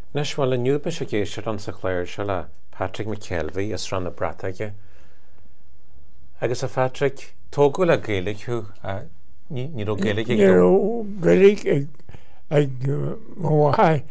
Nes bhfuil an nniuba sé géiste an sa chléir se le Patrick McKelvey is ran na brataige. Agus a Patrick tógu le Gaelic chu ní ro Gaelic ag You know, Gaelic ag Moai,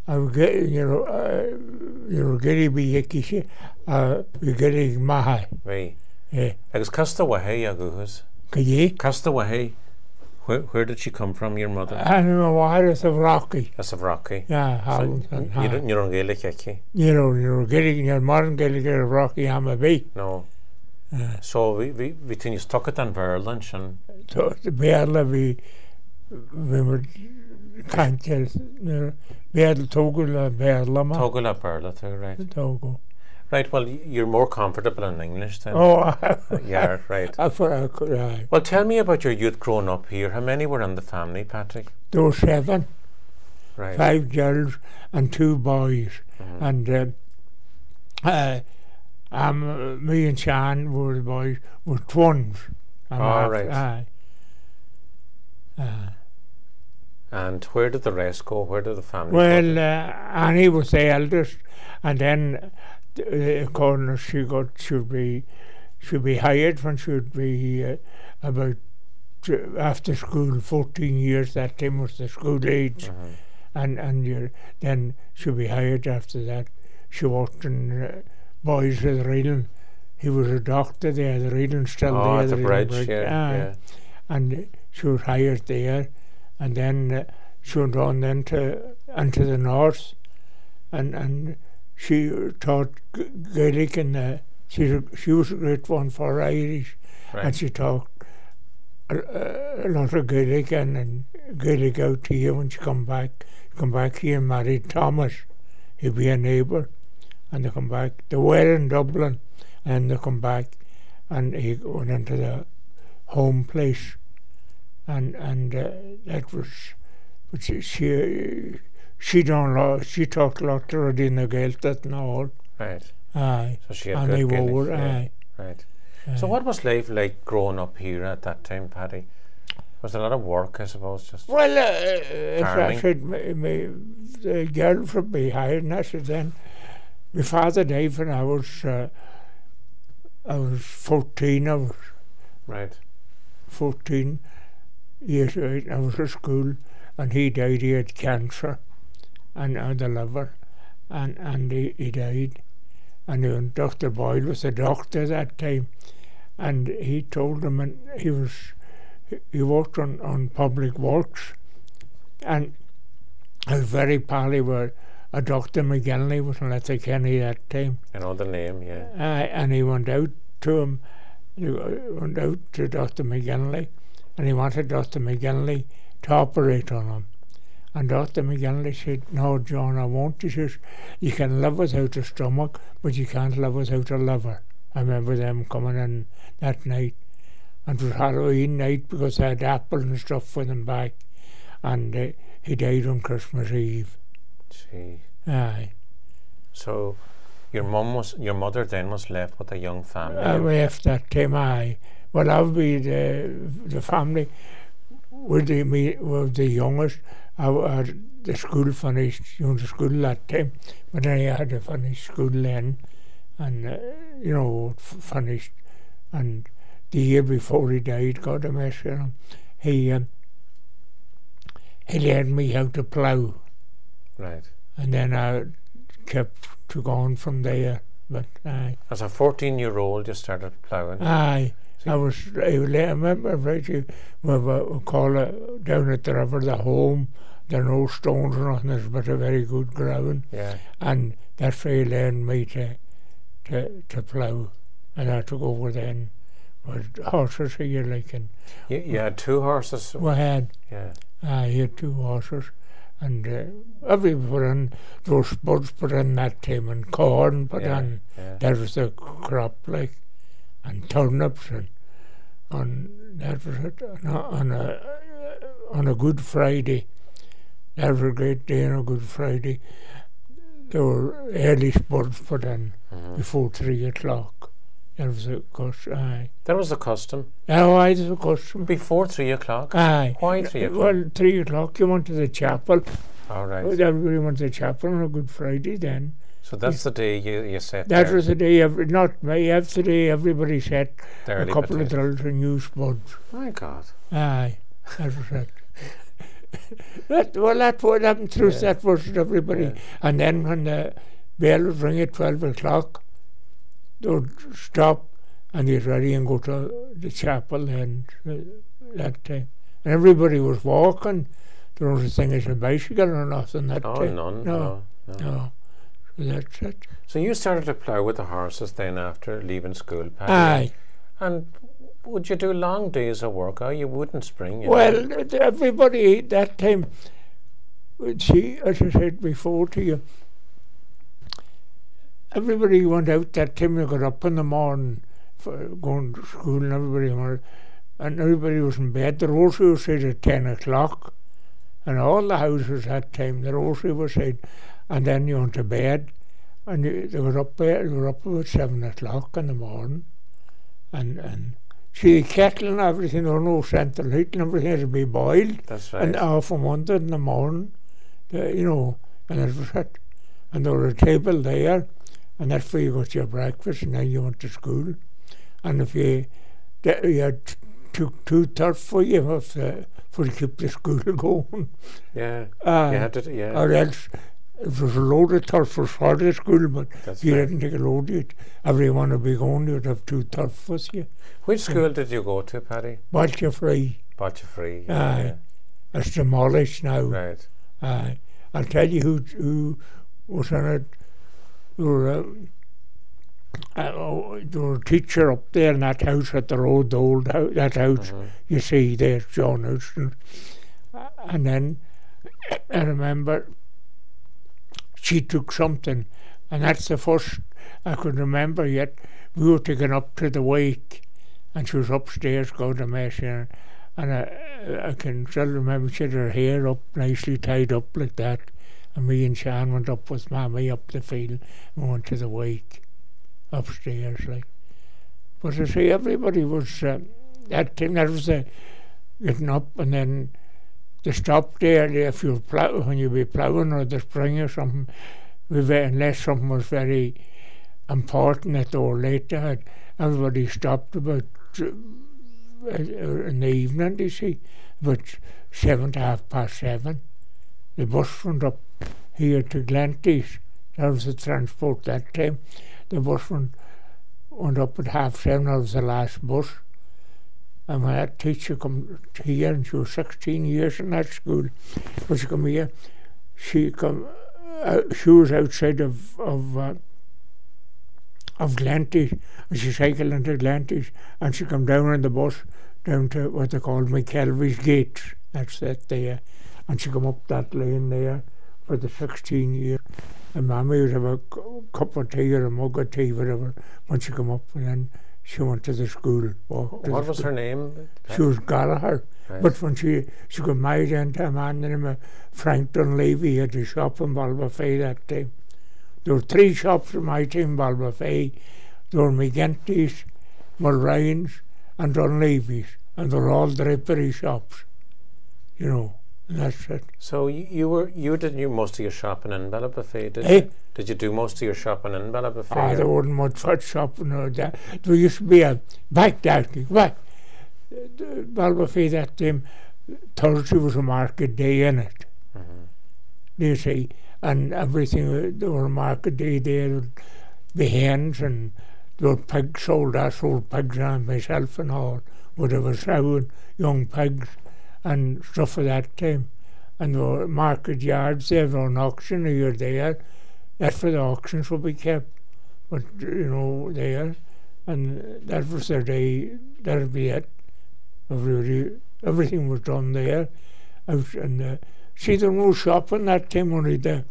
Gaelic bí ekiche, Gaelic Mahai. Bhí. Yeah. Agus casta wahé a guhus. Kaye? Casta wahé. Where did she come from, your mother? And Moai is of Rocky. As of Rocky. Yeah, Holland. You're on Gaelic ekki? You're Gaelic, you're modern Gaelic of Rocky, I'm a bee. No. So we tin you stuck it on Verlunch and So the Bearla we were can't tell Bearla Togula Bearla ma. Togula Perla too, right? Togo. Right, well you're more comfortable in English then. Oh, yeah, right. I could. Well, tell me about your youth growing up here. How many were in the family, Patrick? There were 7, Right. 5 girls and 2 boys, and me and Sean were the boys, were twins. Right. And where did the rest go? Where did the family go? Well, Annie was the eldest, and then according should be hired when she'd be about after school 14 years. That time was the school age, and then she'd be hired after that. She worked in Boys with Reading. He was a doctor there. The Reading still there. At the bridge, yeah. And she was hired there, and then she went on then into the north, and she taught Gaelic, and she was a great one for Irish, Right. and she taught a lot of Gaelic and Gaelic out here when she come back here and married Thomas. He'd be a neighbour, and they come back. They were in Dublin, and they come back, and he went into the home place, and that was, but she done lot. She talked a lot to Rodina Gaeltat and all. Right. Aye. So she had And good they Gaelic, were, yeah. aye. Right. So what was life like growing up here at that time, Paddy? Was there a lot of work, I suppose, just Well, if I farming? said the girl from behind, and I said then, my father died when I was 14. I was Right. 14 years old. I was at school, and he died. He had cancer, and the liver, and he died. And Dr. Boyle was a doctor that time, and he told him, and he worked on public works, and I was very pally with a Dr. McGinley was in Letterkenny that time. You know the name, yeah. And he went out to him, he went out to Dr. McGinley, and he wanted Dr. McGinley to operate on him. And Dr. McGinley said, "No, John, I won't." He says, "You can live without a stomach, but you can't live without a liver." I remember them coming in that night. And it was Halloween night because I had apple and stuff for them back. And he died on Christmas Eve. Gee. Aye. So your mother then was left with a young family. I left that time, aye. Well, I'll be the family with the youngest. The school finished, the school that time, but then I had to finish school then, and finished. And the year before he died, God have mercy on him, he learned me how to plough, Right. and then I kept to going from there. But aye. As a 14-year-old, you started ploughing. Aye. So I remember right, we call it down at the river the home. There are no stones or nothing, it's but a very good ground. Yeah. And that's where he learned me to plough. And I took over then with horses here, like, and You had 2 horses. we had, Yeah. I had 2 horses. And every put in, those spuds put in that time, and corn put Yeah, in. yeah. That was the crop, like, and turnips, and that was it. On a Good Friday, that was a great day on a Good Friday. There were early spuds put in before 3 o'clock. That was a custom. Aye. That was the custom. Oh, aye, that's a custom. Before 3 o'clock? Aye. Why 3 o'clock? Well, 3 o'clock you went to the chapel, All right. Everybody went to chapel on a Good Friday then. So that's the day you set That there. was the day, not me, that's the day everybody set The a early couple of potatoes. drills and new spuds. My God. Aye, that was it. That's what happened through Yeah. that was everybody. Yeah. And then when the bell would ring at 12 o'clock, they would stop and get ready and go to the chapel and that time. And everybody was walking. There was a thing as a bicycle or nothing that Oh, time. none. No. No. No. So that's it. So you started to plough with the horses then after leaving school, Paddy. Aye. And would you do long days of work? Oh, you wouldn't spring. You know? Well, everybody that time, see, as I said before to you, everybody went out that time. They got up in the morning for going to school, and everybody was in bed. The rosary was said at 10 o'clock, and all the houses that time, the rosary was said, and then you went to bed, and they were up there. They were up about 7 o'clock in the morning, and see the kettle and everything. There was no central heat, and everything had to be boiled. That's right. And off and wanted in the morning, you know, and it was it. And there was a table there, and that's where you got your breakfast, and then you went to school. And if you had two turf for you for to keep the school going. Yeah. You had to, yeah. Or else it was a load of turf for the school, but That's if you right. didn't take a load of it, everyone would be going, you'd have two turf with you. Which school did you go to, Paddy? But you're free. Botchafree. Aye. It's demolished now. Right. Aye. I'll tell you who was in it. There was a teacher up there in that house at the road, the old house, that house you see there, John Houston. And then I remember she took something, and that's the first I could remember yet. We were taken up to the wake, and she was upstairs going to mass, and I can still remember she had her hair up, nicely tied up like that, and me and Sean went up with Mammy up the field and went to the wake upstairs, like. But I say everybody was that time. That was getting up, and then they stopped there. If you when you be ploughing or the spring or something, unless something was very important that they were late, everybody stopped about in the evening. You see, about 7 to 7:30. The bus went up here to Glanty's. That was the transport that time. The bus went up at 7:30. That was the last bus. And when that teacher come here, and she was 16 years in that school, but she come here, she was outside of Glanty's, and she cycled into Glanty's, and she come down on the bus down to what they call McKelvey's Gate. That's that there. And she come up that lane there for the 16 years. And Mammy would have a cup of tea or a mug of tea, whatever, when she come up, and then she went to the school. What was her name? She was Gallagher. Right. But when she got married into a man named Frank Dunleavy, he had a shop in Balbafay that time. There were 3 shops in my time in Balbafay. There were McGinty's, Mulryan's and Dunleavy's, and they were all drapery shops, you know. And that's it. So you did most of your shopping in Ballabafay, did Eh? you? Did you do most of your shopping in Ballabafay? Ah, there wasn't much for shopping or that. There used to be a back Balbafay that time. Thursday was a market day in it. You see, and everything. There were a market day there. There'd be hens and there were pigs sold. I sold pigs on myself and all. Whatever, selling young pigs and stuff of that time. And there were market yards there, there were an auction here there. That's where the auctions would be kept. But, you know, there. And that was their day. That'd be it. Everything was done there. And see, there was no shopping that time, only the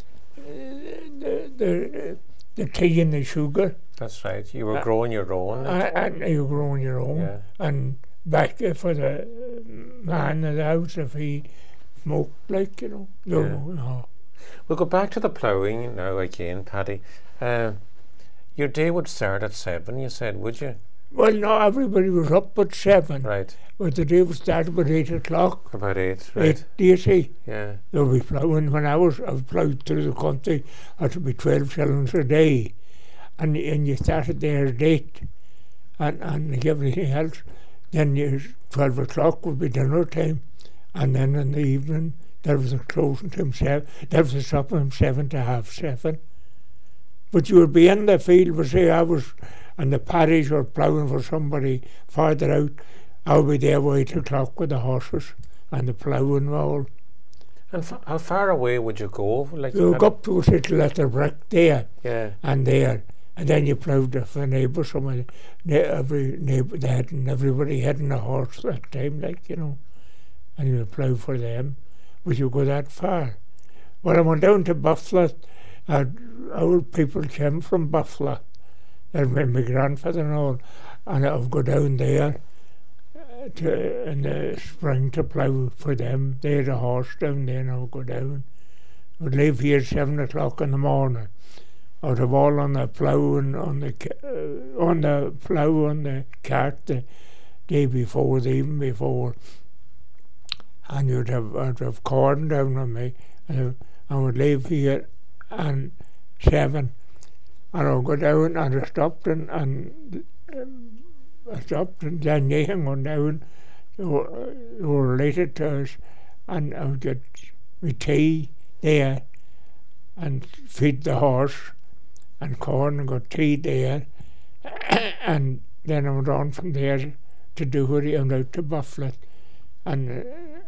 tea and the sugar. That's right. You were growing your own. And you were growing your own. Yeah. And back for the man in the house, if he smoked, like, you know. No. We'll go back to the ploughing now again, Paddy. Your day would start at 7, you said, would you? Well, no, everybody was up at 7. Right. But the day was started about 8 o'clock. About 8, right. 8, do you see? Yeah. They'll be ploughing. When I ploughed through the country, it would be 12 shillings a day. And you started there at 8 and like everything else. Then 12 o'clock would be dinner time. And then in the evening, there was a closing time 7. There was a supper from 7 to half 7. But you would be in the field, but say I was in the parish or ploughing for somebody farther out, I would be there by 8 o'clock with the horses and the ploughing roll. And how far away would you go? Like You go up to a little letter brick there yeah. and there, and then you ploughed for neighbours. Every neighbour they had, and everybody had a horse that time, like, you know, and you would plough for them. But you go that far. When I went down to Buffalo, our people came from Buffalo. And my grandfather and all, and I would go down there in the spring to plough for them. They had a horse down there, and I would go down. I would leave here at 7 o'clock in the morning. I would have all on the plough and on the cart the day before, the evening before, and I'd have corn down on me. And I would leave here at 7. And I'll go down, and I stopped and then they went down. They were related to us, and I would get my tea there and feed the horse and corn and got tea there, and then I went on from there to Doherty and out to Buffalo, and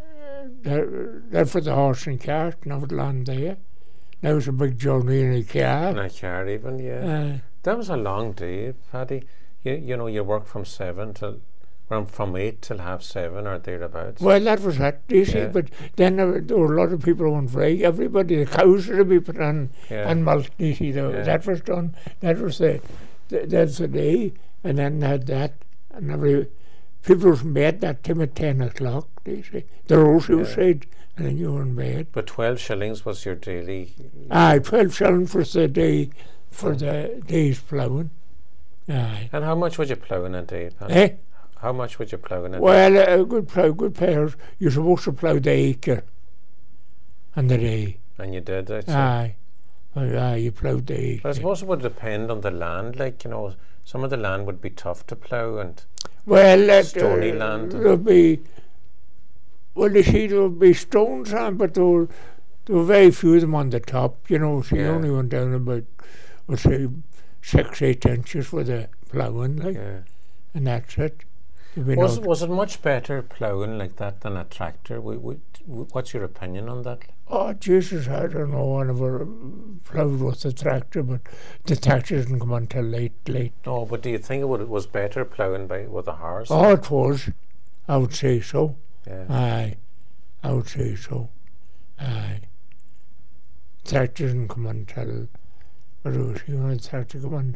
there for the horse and cart, and I would land there. That was a big journey in a car. In a car even, yeah. That was a long day, Paddy. You know, you worked from 7 till, from 8 till half 7 or thereabouts. Well, that was it, you see, but then there were a lot of people who went free. Everybody, the cows would be put on and milk, you see, that was done. That was that's the day, and then they had that, and people was in bed that time at 10 o'clock, you see. The rosary was said, and then you were in bed. But 12 shillings was your daily... 12 shillings was the day for the day's ploughing. Aye. And how much would you plough in a day, Paddy? How much would you plough in a day? Well, a good plough, you're supposed to plough the acre on the day. And you did, I'd say. Aye. Aye, you ploughed the acre. But I suppose it would depend on the land, like, you know, some of the land would be tough to plough and stony land. There would be... Well, you see, there would be stones on, but there were very few of them on the top, you know, so you only went down about, let's say, 6-8 inches with the ploughing, like, and that's it. Was it much better ploughing like that than a tractor? What's your opinion on that? Oh, Jesus, I don't know. I never ploughed with a tractor, but the tractor didn't come until late. Oh, but do you think it was better ploughing with a horse? Oh, it was. I would say so. Yeah. Aye, I would say so. Aye. Tractor didn't come until, what was he when the tractor come on?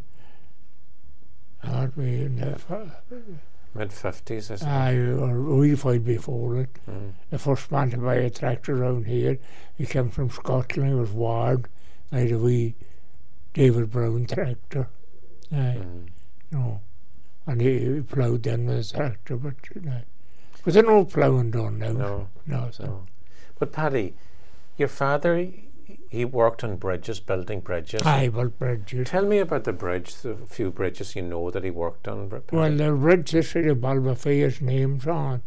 I'd be in the mid-50s, I suppose. Aye, or we fight before it. The first man to buy a tractor around here, he came from Scotland, he was Ward, I had a wee David Brown tractor. Aye, you know, and he ploughed then with a tractor, but but there's no ploughing done now. No. But Paddy, your father, he worked on bridges, building bridges. Aye, built bridges. Tell me about the few bridges you know that he worked on. Paddy. Well, the bridge this city of Balbafea's name's on,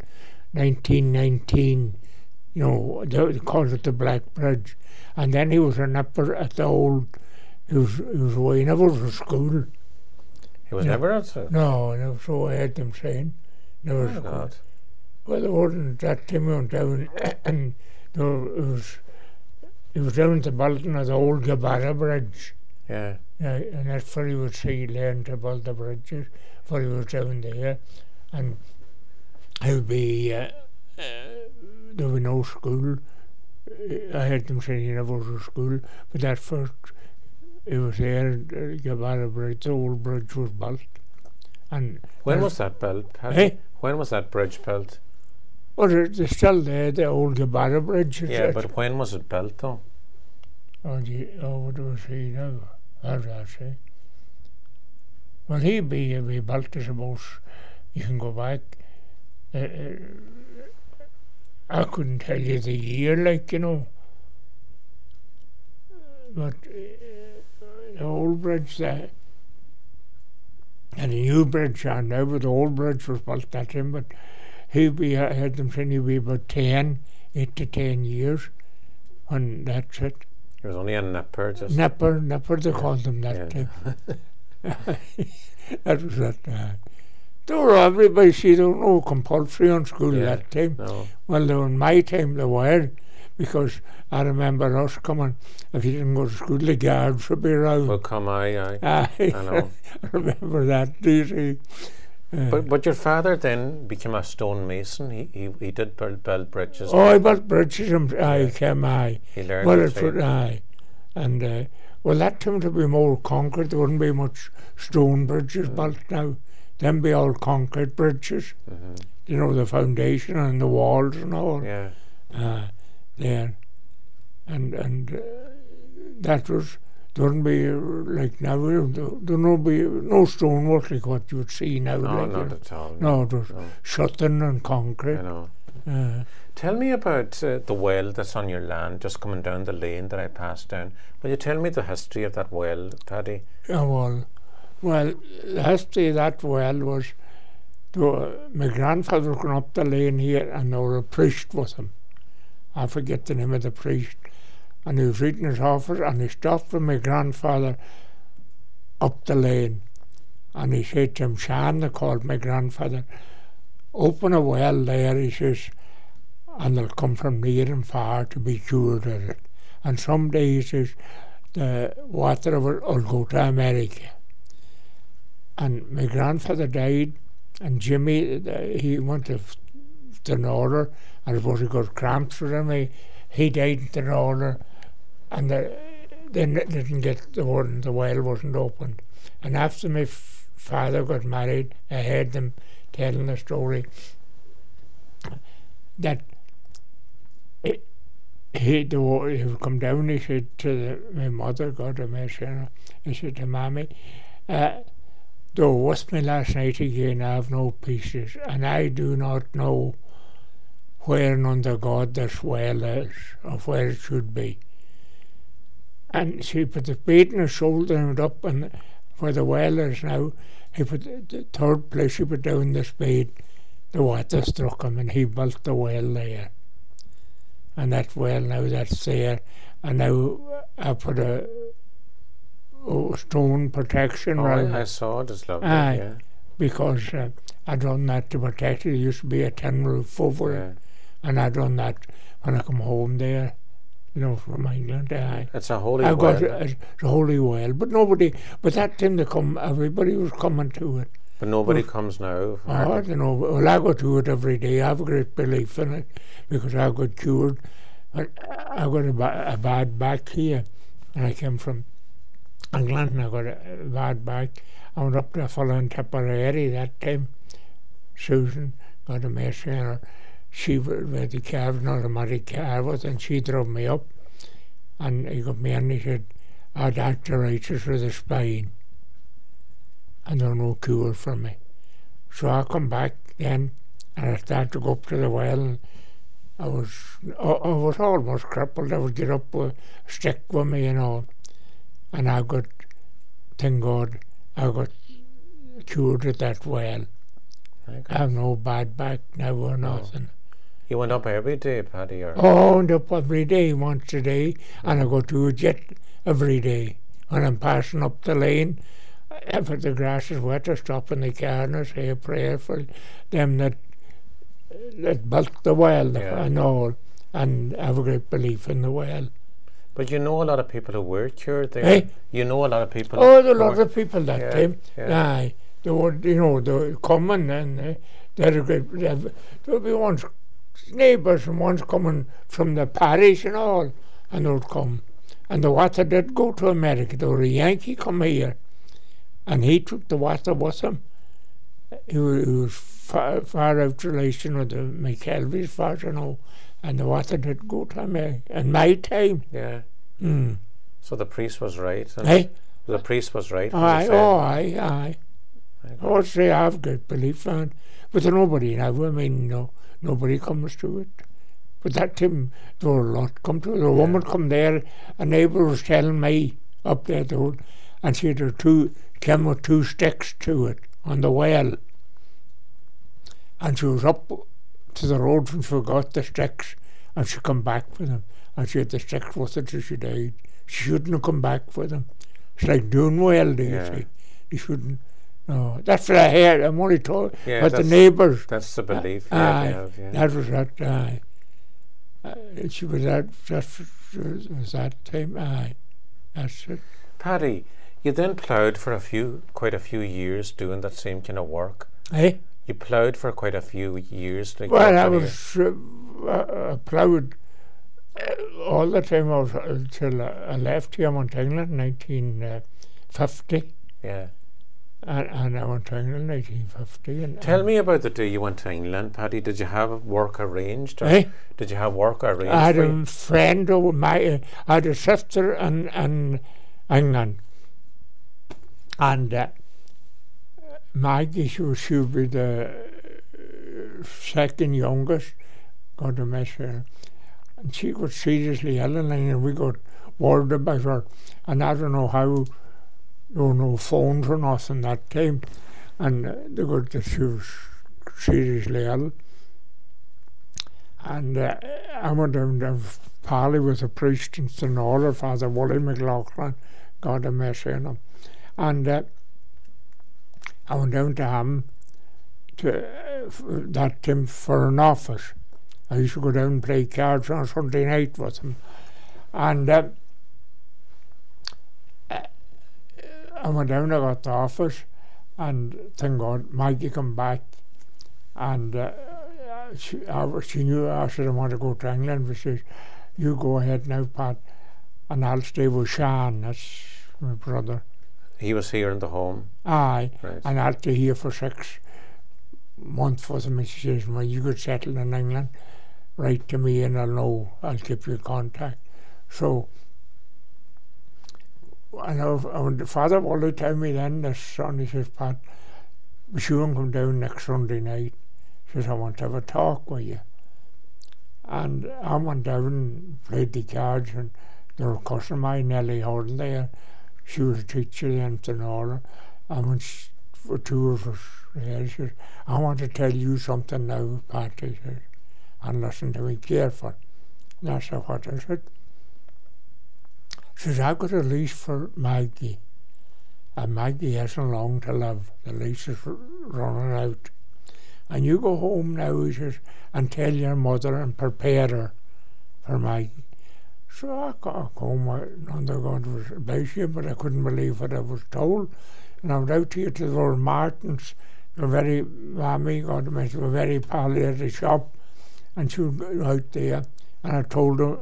1919, you know, they called it the Black Bridge. And then he was an upper at the old, he was away, he never was at school. He was never at school? No, so I heard them saying. Never at school. God. Well, it wasn't that time he went down, and he was down at the Bolton of the old Gabara Bridge. Yeah. And that's where he would see learn to build the bridges, where he was down there. And he would be, there would be no school. I heard them saying he never was at school, but that first, he was there, Gabara Bridge, the old bridge was built. And when was that built, Paddy? Hey? When was that bridge built? Well, they're still there, the old Gabara Bridge. Yeah, but when was it built, though? What do I say now? How do I say? Well, he built us about, you can go back, I couldn't tell you the year, like, you know, but the old bridge there, and the new bridge on now, but the old bridge was built that time, but I had them saying he'd be about 8 to 10 years, and that's it. It was only a nipper, just... Nipper, they called them that time. That was that. They were everybody, see, there was no compulsory on school that time. No. Well, in my time they were, because I remember us coming, if you didn't go to school, the guards would be around. Well, come I know. I remember that, do you see? But your father then became a stonemason. He did build bridges. Oh, I built bridges. He learned well, it would, and well, that time to be more concrete. There wouldn't be much stone bridges built now. Them be all concrete bridges. Mm-hmm. You know, the foundation and the walls and all. Yeah. There, and that was. There wouldn't be like now. There would be no stonework like what you would see now. No, like, not at all. No, it was shutting and concrete. I know. Tell me about the well that's on your land, just coming down the lane that I passed down. Will you tell me the history of that well, Paddy? Well, the history of that well was my grandfather was going up the lane here, and there was a priest with him. I forget the name of the priest. And he was reading his office, and he stopped with my grandfather up the lane. And he said to him, Shan, they called my grandfather, open a well there, he says, and they'll come from near and far to be cured of it. And someday, he says, the water of it will go to America. And my grandfather died, and Jimmy, he went to Northern, and I suppose he got cramps with him. He died in the Northern, and they didn't get the well wasn't opened. And after my father got married, I heard them telling the story that he would come down, he said to my mother, God have mercy on her, he said to Mammy, though with me last night again, I have no pieces, and I do not know where and under God this well is, or where it should be. And she put the spade in his shoulder and went up, and where the well is now, he put the third place he put down the spade, the water struck him, and he built the well there. And that well now, that's there, and now I put a stone protection around. I saw it, it's lovely, because I done that to protect it. There used to be a tin roof over it, and I done that when I come home there, you know, from England. It's a holy well. Got it's a holy well, but that time they come, everybody was coming to it. But nobody comes now. I don't know. Well, I go to it every day. I have a great belief in it because I got cured. But I got a bad back here, and I came from England, and I got a bad back. I went up to a fellow in Tipperary that time, Susan, got a mercy on her. She had the car, an automatic car with, and she drove me up, and he got me and he said, I had arthritis with the spine, and there was no cure for me. So I come back then, and I started to go up to the well, and I was almost crippled. I would get up with a stick with me, you know, and I got, thank God, I got cured at that well. I have no bad back now or nothing. You went up every day, Paddy? Or? Oh, I went up every day, once a day, and I go to a jet every day. When I'm passing up the lane, if the grass is wet, I stop in the car and I say a prayer for them that built the well and all, and I have a great belief in the well. But you know a lot of people who were cured there. Eh? You know a lot of people. Oh, there were a lot of people that time. Yeah. Aye, they were, you know, they were coming, and there would be ones neighbours and ones coming from the parish and all, and they would come. And the water did go to America. There was a Yankee come here, and he took the water with him. He was far out relation with the McKelveys, far, you know, and the water did go to America. In my time. Yeah. Mm. So the priest was right. Eh? The priest was right. Aye, aye. Oh, say I've got belief in it. But nobody now, I mean, nobody comes to it. But that time, there were a lot come to it. A woman come there, a neighbour was telling me up there, and she had came with 2 sticks to it on the well. And she was up to the road and forgot the sticks, and she come back for them. And she had the sticks with her till she died. She shouldn't have come back for them. It's like doing well, do you see? You shouldn't. No, that's what I heard. I'm only told. But the neighbours. That's the belief. That was that. She was that time. That's it. Paddy, you then ploughed for quite a few years doing that same kind of work. Eh? You ploughed for quite a few years. Well, I was ploughed all the time until I left here. I went to England in 1950. Yeah. And I went to England in 1950. Tell me about the day you went to England, Paddy. Did you have work arranged? Did you have work arranged? I had a friend I had a sister in England. And Maggie, she would be the second youngest. God bless her. And she got seriously ill, and we got word about her. And I don't know how. There were no phones or nothing that time, and they got that she was seriously ill. And I went down to Pally with a priest in St. Order, Father Wally McLaughlin, God have mercy on him. And I went down to him that time for an office. I used to go down and play cards on Sunday night with him. And I went down, I got the office, and thank God Maggie come back, and she knew I said I want to go to England. But she says, you go ahead now, Pat, and I'll stay with Sean, that's my brother. He was here in the home? Aye, right. And I'll stay here for 6 months with him, and she says, well, you could settle in England, write to me and I'll keep you contact. So, and Father Wally told me then, this son, he says, Pat, be sure and come down next Sunday night. He says, I want to have a talk with you. And I went down and played the cards, and there was a cousin of mine, Nellie Horden there. She was a teacher then in Order. I went for 2 of us there. She says, I want to tell you something now, Pat, he says, and listen to me careful. And I said, what is it? She says, I've got a lease for Maggie, and Maggie hasn't long to live. The lease is running out. And you go home now, he says, and tell your mother and prepare her for Maggie. So I got home, under God was about you, but I couldn't believe what I was told. And I went out here to the Martins, the very mammy, God bless her, very pally at the shop, and she was out there, and I told her,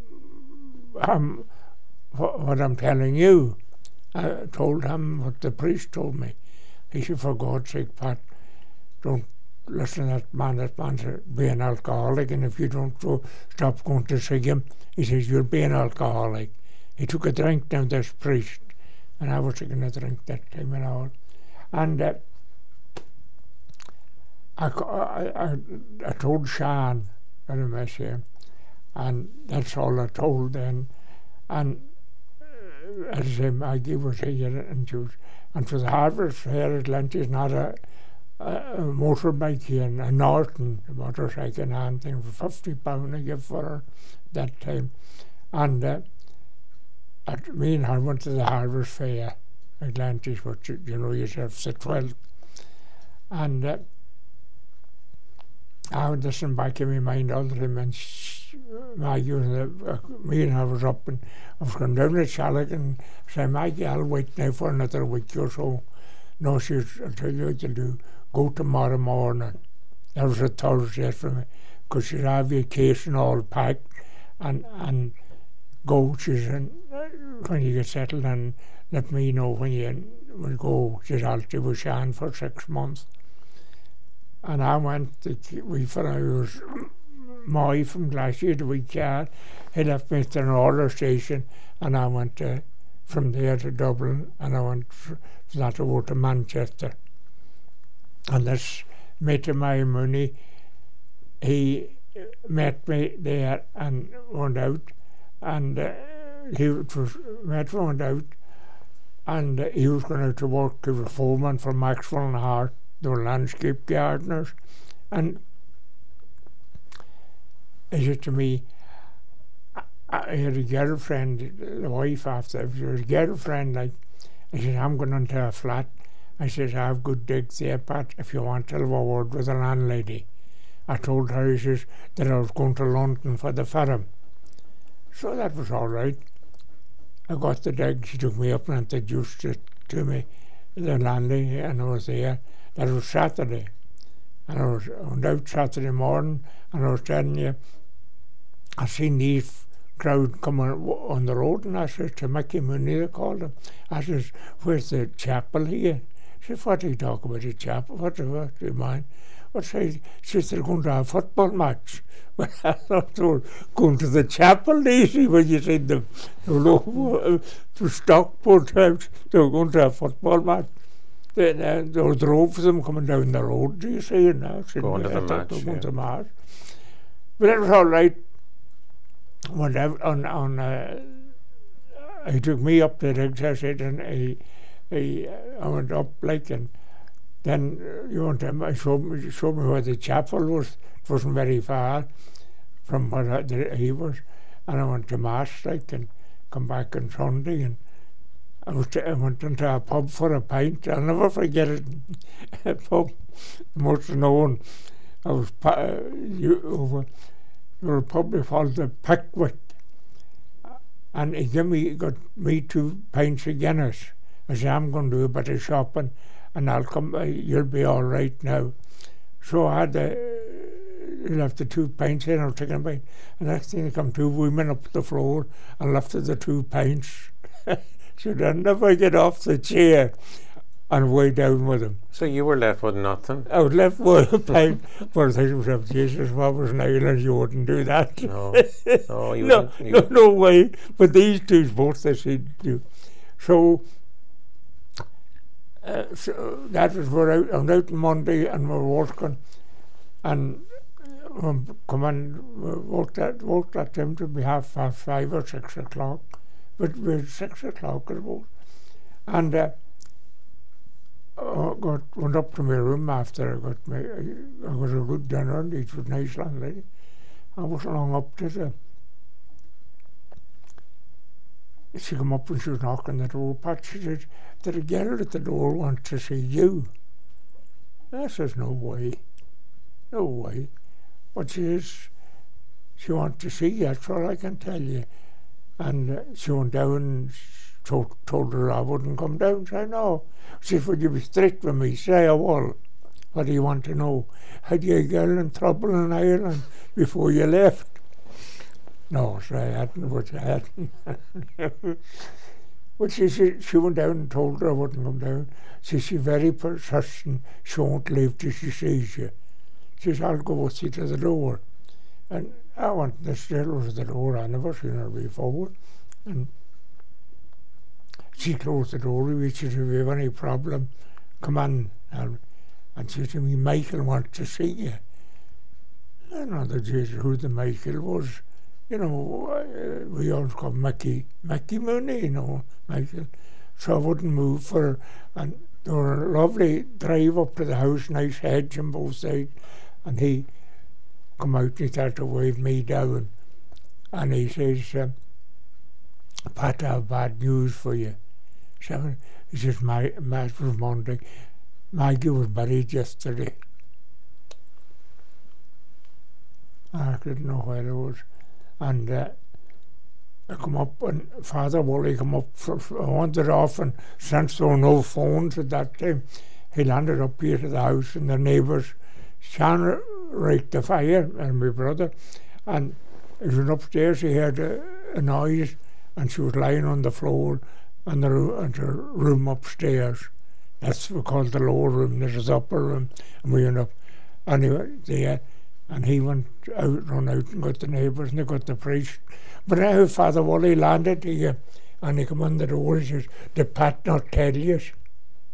what I'm telling you. I told him what the priest told me. He said, for God's sake, Pat, don't listen to that man. That man's be an alcoholic, and if you don't stop going to see him, he says, you'll be an alcoholic. He took a drink down, this priest, and I was taking a drink that time and all. And I told Sean, God bless him, and that's all I told then. And as I say, Maggie was here, and for the Harvest Fair at Atlantis, not a motorbike here, a Norton motorcycle hand thing for £50 I give for her that time. And me and her went to the Harvest Fair at Atlantis, which you know yourself, the 12th. And I had this in back in my mind all the time, and Maggie was, me and her was up, and I was going down to Shallock and say, Maggie, I'll wait now for another week or so. No, she says, I'll tell you what you'll do. Go tomorrow morning. That was a Thursday for me, because she'd have your case and all packed, and go. She said, when you get settled, and let me know when you will go. She said, I'll stay with Sean for 6 months. And I went, I was Moy from Glacier, the week car. He left me at an order station, and I went from there to Dublin, and I went from that over to Manchester. And this mate of mine, Mooney, he met me there and went out, and he went out, and he was going out to work. He was a foreman for Maxwell and Hart. They were landscape gardeners, and he said to me, I had a girlfriend, the wife after, she was a girlfriend, like, I said, I'm going into a flat. I said, I have good digs there, Pat, if you want to have a word with the landlady. I told her, he says, that I was going to London for the farm. So that was all right. I got the dig, she took me up and introduced it to me, the landlady, and I was there. That was Saturday. And I went out Saturday morning, and I was telling you, I seen these crowd coming on the road, and I says to Mickey Mooney, they called him. I says, where's the chapel here? She said, what are you talking about, the chapel? What do you mind? What say? She said, they're going to have a football match. But I thought they were going to the chapel, easy when you said them. To Stockport House, they were going to have a football match. There was a row of them coming down the road, do you see? And I said, going to the match. Going to the match. But that was all right. Went out on he took me up the digs, I said, and I went up like, and then showed me where the chapel was. It wasn't very far from where he was, and I went to mass like, and come back on Sunday, and I went into a pub for a pint. I'll never forget it. A pub, most known. I was over. There was a pub called the Pickwick, and he got me 2 pints of Guinness. I said, I'm going to do a bit of shopping, and I'll come. You'll be all right now. So I had left the 2 pints in. I was taking a pint. And next thing, there come 2 women up the floor and lifted the 2 pints. So they'll never get off the chair and way down with them. So you were left with nothing? I was left with a pint. But I think to myself, Jesus, if I was an island, you wouldn't do that. No, no way. But these two both they said do. So that was where I'm out on Monday, and we're working, and come and worked that time to be half 5 or 6 o'clock. But we were 6 o'clock it was. And went up to my room after I got a good dinner, and it was a nice landlady. I was along up to she came up and she was knocking the door. Pat, she said, did a girl at the door want to see you? I says, no way. But she wants to see you, that's all I can tell you. And she went down and told her I wouldn't come down. Say, no. She said, would you be strict with me? Say, I will. What do you want to know? Had you a girl in trouble in Ireland before you left? No, so I hadn't, but I hadn't. But she went down and told her I wouldn't come down. She's very persistent. She won't leave till she sees you. She says, I'll go with you to the door. And I went, the still was the door. I never seen her before. And she closed the door. We said, if you have any problem, come on. And she said to me, Michael wants to see you. I don't know who the Michael was. You know, we always call Mickey Mooney, you know, Michael. So I wouldn't move for her. And there was a lovely drive up to the house, nice hedge on both sides. And he come out and he started to wave me down. And he says, Pat, I have bad news for you. So he says, it was Monday. Maggie was buried yesterday. I didn't know where it was. And I come up, and Father Woolley come up, I wandered off, and since there were no phones at that time, he landed up here to the house, and the neighbours, Shannon raked the fire, and my brother, and he went upstairs, he heard a noise, and she was lying on the floor in the room upstairs. That's what we call the lower room. There's his upper room, and we went up, anyway, there. And he went out, run out and got the neighbours, and they got the priest. But now Father Woolley landed here, and he come on the door and says, did Pat not tell you?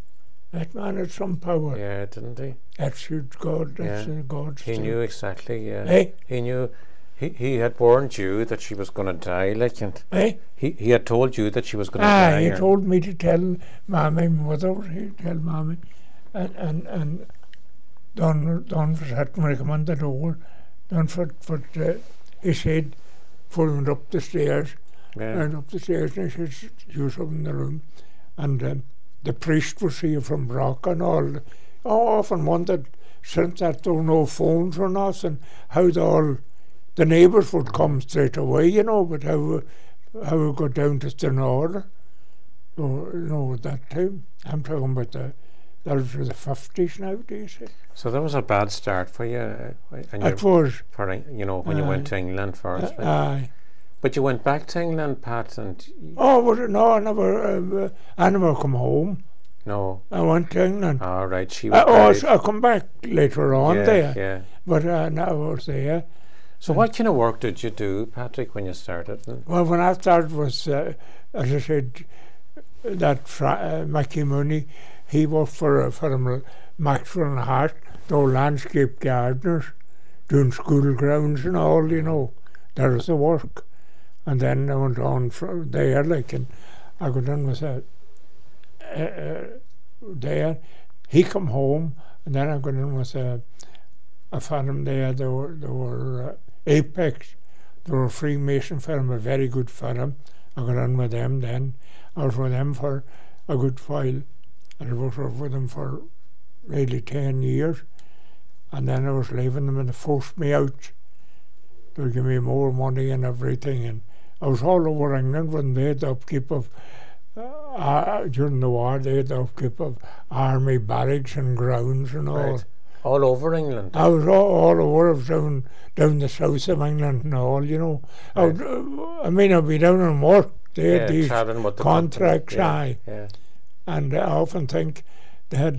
That man had some power. Yeah, didn't he? That's God. That's God's He thing. knew exactly. Yeah. Eh? He knew. He had warned you that she was going to die, like, and Eh? he had told you that she was going to die. He told me to tell Mammy, mother, he'd tell Mammy, and Don for setting when I come on the door, Don for he said, following up the stairs, and up the stairs, and he said, you was up in the room, and the priest was here from Brock and all. I often wondered, since that there were no phones or nothing, how the neighbours would come straight away, you know, but how we got down to Stenora, at that time. I'm talking about that was the 50s now, do you see? So that was a bad start for you. It was. When you went to England first. Aye. But you went back to England, Pat, and... No, I never come home. No. I went to England. All right, she was I come back later on there. Yeah. But now I was there. So what kind of work did you do, Patrick, when you started? Well, when I started was, as I said, that Mackie Mooney, he worked for Maxwell and Hart, the old landscape gardeners, doing school grounds and all, you know. That was the work. And then I went on from there, like, and I got on with there. He come home, and then I got on with a firm there. They were Apex. They were a Freemason firm, a very good firm. I got on with them then. I was with them for a good while, and I worked with them for nearly 10 years. And then I was leaving them, and they forced me out. They would give me more money and everything, and I was all over England when they had the upkeep of during the war. They had the upkeep of army barracks and grounds and all. Right. All over England. I was all over. I was down the south of England and all. You know, I'd be down and work. They had these contracts, and I often think they had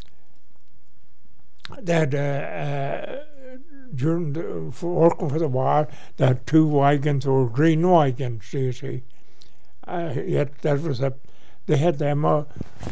for working for the war, they had 2 wagons or green wagons, you see. Yet that was they had them of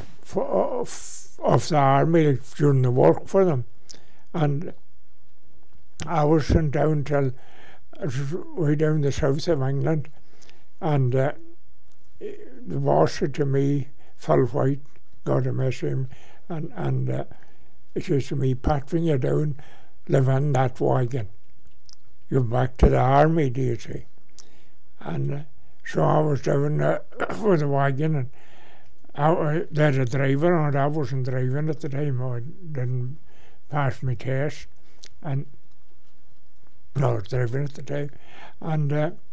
the army during the work for them. And I was sent down till way down the south of England, and the boss said to me, Phil White, God bless him, and he says to me, Pat, when you're down, live in that wagon. You're back to the army, do you see? And so I was down for the wagon, and they had a driver on it. I wasn't driving at the time. I didn't pass my test, and I was driving at the time, and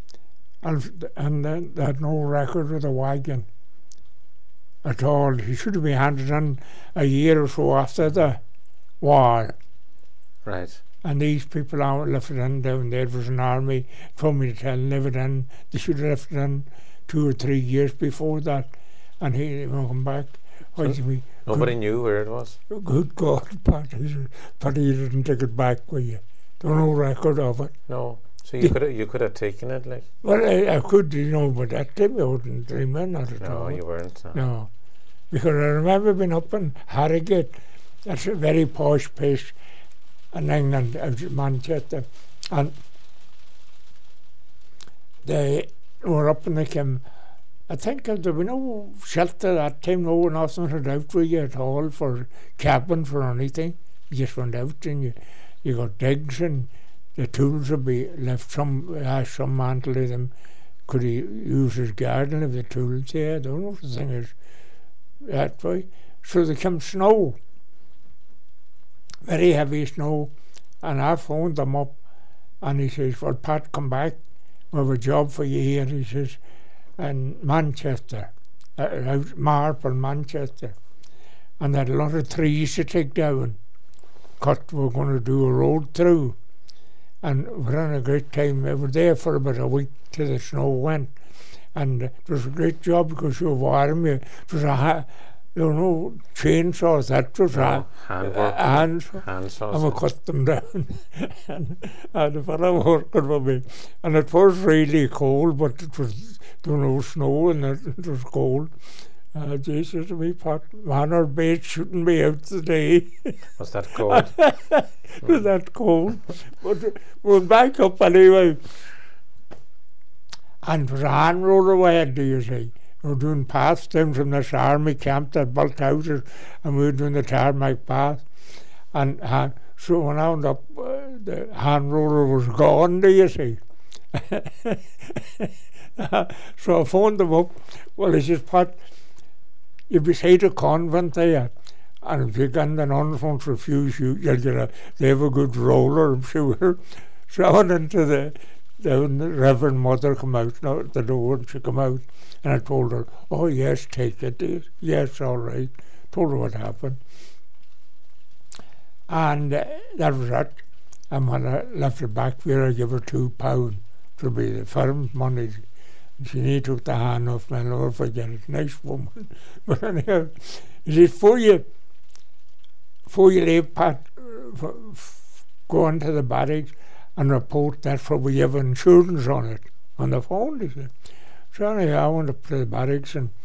they had no record of the wagon at all. He should have been handed in a year or so after the war. Right. And these people left it in down there. It was an army, told me to tell them, leave it in. They should have left it in 2 or 3 years before that. And he won't come back. Nobody knew where it was? Good God, Pat, you didn't take it back with you. There's no record of it. No. So you could have taken it, like? Well, I could, but that time I wouldn't dream in at all. No, you weren't. No. Because I remember being up in Harrogate. That's a very posh place in England, Manchester, and they were up in the I think there was no shelter that time, nothing had out for you at all for cabin, for anything. You just went out and you got digs, and the tools would be left. Some man to let them, could he use his garden if the tools there? I don't know if the thing is that way. So there came snow, very heavy snow, and I phoned them up, and he says, well, Pat, come back, we have a job for you here, he says, in Manchester, Marple, Manchester, and they had a lot of trees to take down, we're going to do a road through, and we're on a great time. We were there for about a week till the snow went, and it was a great job because you were warm. It was no chainsaws, that was handsaws, and we cut them down. and the fellow working for me, and it was really cold, but there was no snow, and it was cold, Jesus, we pot, man or bait shouldn't be out today. Was that cold? Was that cold? But we're back up anyway. And it was a hand roller way, do you see? We were doing paths down from this army camp that built houses, and we were doing the tarmac path. And so when I wound up, the hand roller was gone, do you see? So I phoned them up. Well, he says, Pat, you're beside a convent there, and if you get the nuns won't refuse you, you'll get they have a good roller, I'm sure. So I went into the Reverend Mother come out the door, and she come out, and I told her, oh yes, take it, dear. Yes, all right. Told her what happened. And that was it. And when I left her back here, I gave her £2 to be the firm's money. She took the hand off me, I'll never forget it. Nice woman. But anyhow, he said, before you leave, Pat, go into the barracks and report that for we have insurance on it, on the phone, he said. So anyhow, I went up to the barracks and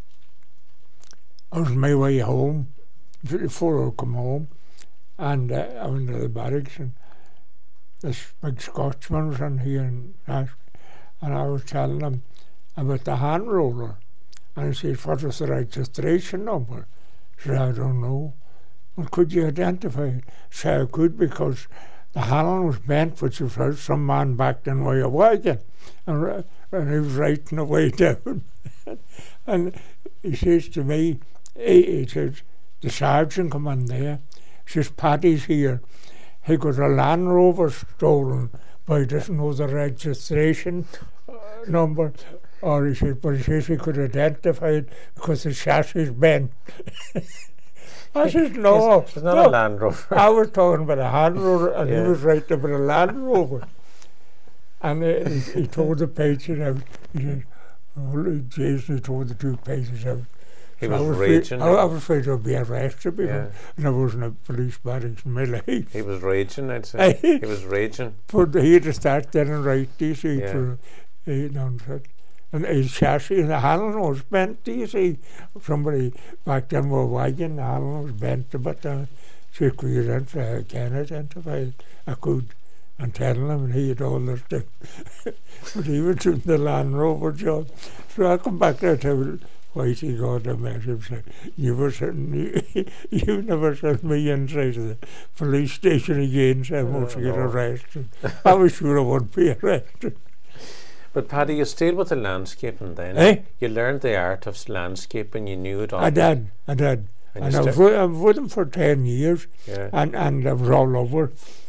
I was on my way home, before I come home, and I went to the barracks and this big Scotsman was in here and asked, and I was telling him about the hand roller. And he said, what was the registration number? I said, I don't know. Well, could you identify it? I said, I could, because the handle was bent, which was how some man backed in by a wagon. And he was writing the way down. And he says to me, he says, the sergeant come in there. He says, Paddy's here. He got a Land Rover stolen, but he doesn't know the registration number. Or he said, but he says he could identify it because the chassis bent. I said, no. It's not a Land Rover. I was talking about a Hand Rover, and he was writing about a Land Rover. And he tore the pages out. He said, oh, Jason, he tore the 2 pages out. He So was raging. I was afraid I'd be arrested because and I wasn't a police barracks in my life. He was raging, I'd say. He was raging. But he had to start then and write DC Yeah. for and his chassis and the handle was bent, do you see? Somebody back then with a wagon, the handle was bent a bit. So could you identify? I can identify it. I could. And telling him, and he had all this thing. But he was doing the Land Rover job. So I come back there to Whitey God a message said, you never sent me inside of the police station again, so I must get arrested. I was sure I wouldn't be arrested. But Paddy, you stayed with the landscaping then. Eh? You learned the art of landscaping, you knew it all. I did. And And I was with him for 10 years, Yeah. and I was all over.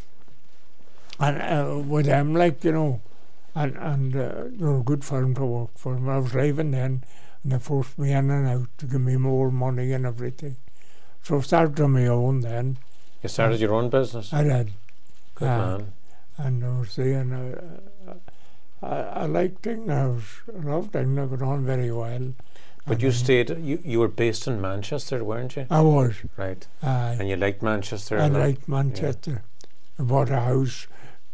And with them, like, you know, and they were good for him to work for him. I was leaving then, and they forced me in and out to give me more money and everything. So I started on my own then. You started your own business? I did. Good man. And I was there, and I liked it. I loved it, and I got on very well. But you stayed, you were based in Manchester, weren't you? I was. Right. And you liked Manchester? I liked Manchester. I bought a house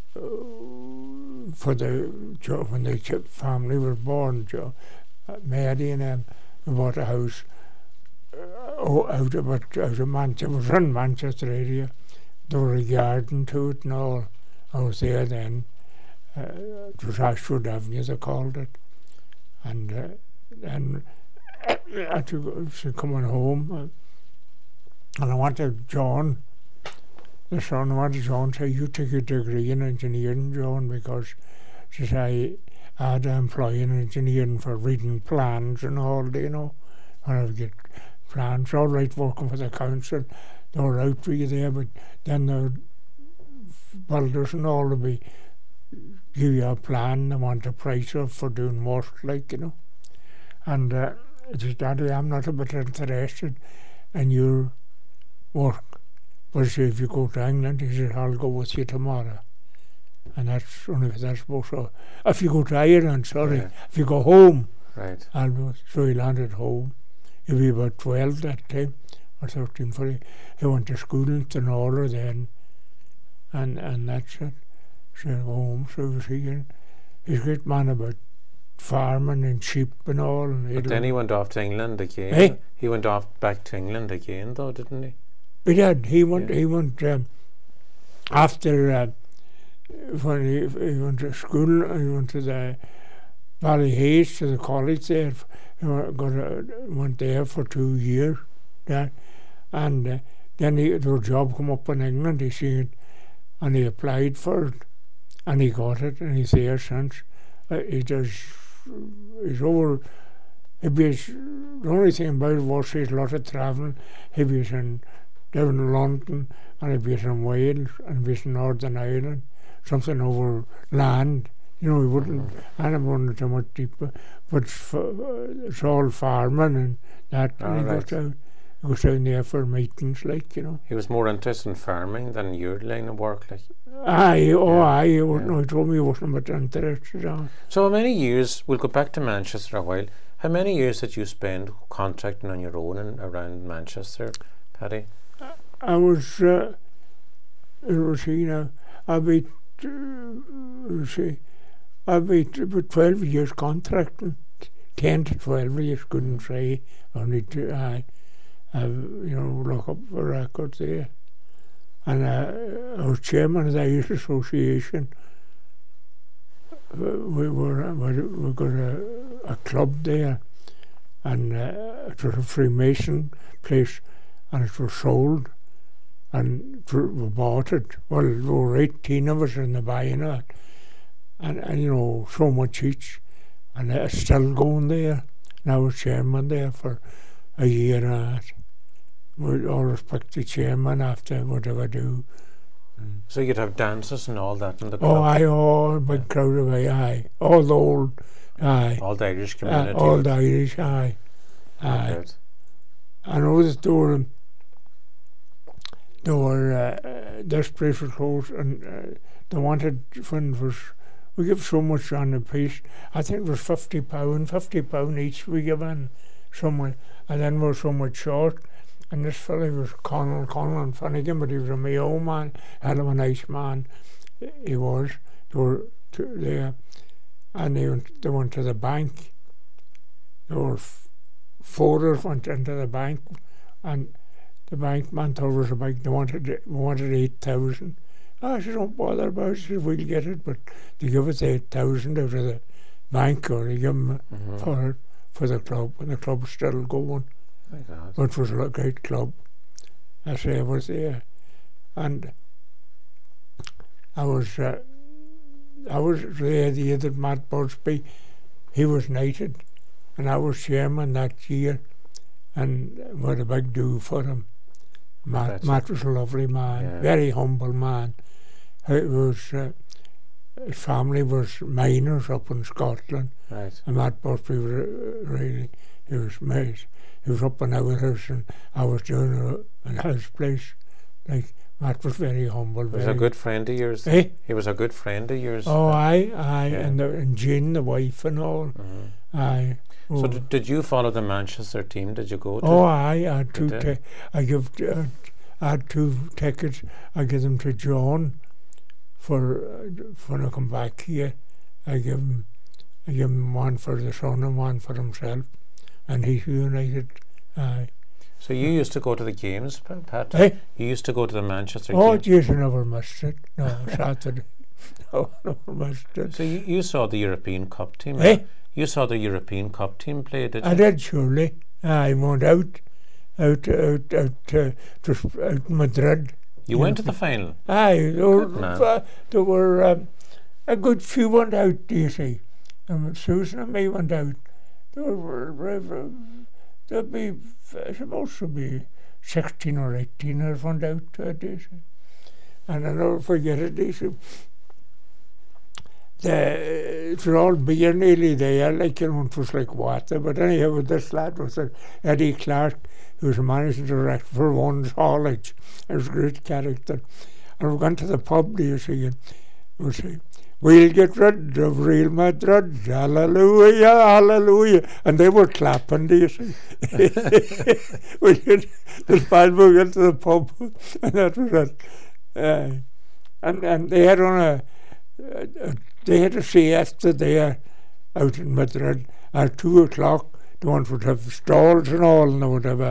for when the family was born, Mary and them. We bought a house out of Manchester. It was in Manchester area. There was a garden to it and all. I was there then. It was Ashford Avenue, they called it. And then I was coming home, and I wanted John, the son, I wanted John to say, you take a degree in engineering, John, because she said I had to employ an engineering for reading plans and all, you know, when I would get plans, all right, working for the council, they were out for you there, but then the builders and all would be give you a plan, they want a price of for doing work, like, you know. And I said, Daddy, I'm not a bit interested in your work. But if you go to England, he said, I'll go with you tomorrow. And that's only that's supposed to. If you go to Ireland, if you go home, right. I'll go. So he landed home. He was about 12 that time, or 13 for it. He went to school in Tenora then, and that's it. So home, so he was here. He's a great man about farming and sheep and all. And But then he went off to England again. Eh? He went off back to England again, though, didn't he? He did. He went. Yeah. He went after when he went to school. He went to the Ballyhaise, to the college there. He went there for 2 years. Yeah. And then their job come up in England. He seen it, and he applied for it, and he got it, and he's there since. He's over. The only thing about it was he's a lot of travelling. He was down in London, and he was in Wales, and he was in Northern Ireland, something over land. He wouldn't, I don't want too much deeper, but it's all farming and that, and he goes down there for meetings, He was more interested in farming than your line of work, like. He told me he wasn't much interested in. So how many years, we'll go back to Manchester a while, how many years did you spend contracting on your own and around Manchester, Paddy? I was, I'll be about 12 years contracting, 10 to 12 years, couldn't say, only to, look up for records there. And I was chairman of the Irish Association. We got a club there, and it was a Freemason place, and it was sold, and we bought it. Well, there were 18 of us in the buying of it, and so much each, and it's still going there. And I was chairman there for a year and a half. With all respect to chairman after whatever I do. So you'd have dances and all that in the club? All big crowd of all the old, all the Irish community? all the Irish, aye. I know that they were this place was closed, and they wanted, we give so much on the piece, I think it was £50 each we give in somewhere, and then we're so much short. And this fellow was Conal Finnegan, but he was a Mayo man, hell of a nice man. He was. They were there, and they went to the bank. There were folders went into the bank, and the bank man told us about they wanted 8,000. I said, don't bother about it. He said, we'll get it, but they give us 8,000 out of the bank, or they give them for the club, and the club's still going. But it was a great club. I say I was there, and I was there the year that Matt Busby, he was knighted, and I was chairman that year, and what a big do for him. Matt was a lovely man, very humble man. It was his family was miners up in Scotland, right. And Matt Busby was he was made. He was up in our house, and I was doing in his place. Like, Matt was very humble. He was a good friend of yours. He was a good friend of yours. Oh, aye. And Jean, the wife, and all. Mm-hmm. Aye. So did you follow the Manchester team? Did you go to? Oh, aye. I had two tickets. I gave them to John for when I come back here. I give him one for the son and one for himself. And he's United. So you used to go to the games, Pat? You used to go to the Manchester games? Oh, geez, I never missed it. No, Saturday. No, I never missed it. So you saw the European Cup team? You saw the European Cup team play, did you? I did, surely. I went out Madrid. You went to the final? Aye. There were a good few went out, you see. And Susan and me went out. There'd be supposed to be 16 or 18 I found out and I'll never forget it. It was all beer nearly there, it was like water. But anyhow, this lad was Eddie Clark, who was a managing director for One's College. He was a great character. And we went to the pub, you see, and we say, we'll get rid of Real Madrid, hallelujah, hallelujah. And they were clapping, do you see? The band we went to the pub, and that was it. And they had on they had a siesta there, out in Madrid at 2 o'clock. The ones would have stalls and all, and